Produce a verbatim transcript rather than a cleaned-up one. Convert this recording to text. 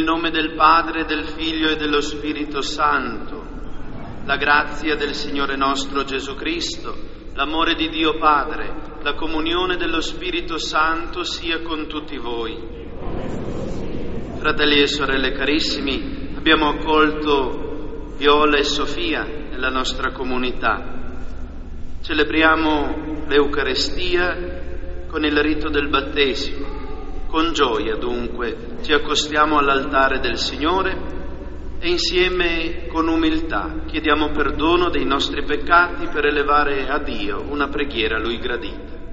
nome del Padre, del Figlio e dello Spirito Santo, la grazia del Signore nostro Gesù Cristo, l'amore di Dio Padre, la comunione dello Spirito Santo sia con tutti voi. Fratelli e sorelle carissimi, abbiamo accolto Viola e Sofia nella nostra comunità. Celebriamo l'Eucarestia con il rito del battesimo. Con gioia, dunque, ci accostiamo all'altare del Signore e insieme, con umiltà, chiediamo perdono dei nostri peccati per elevare a Dio una preghiera a Lui gradita.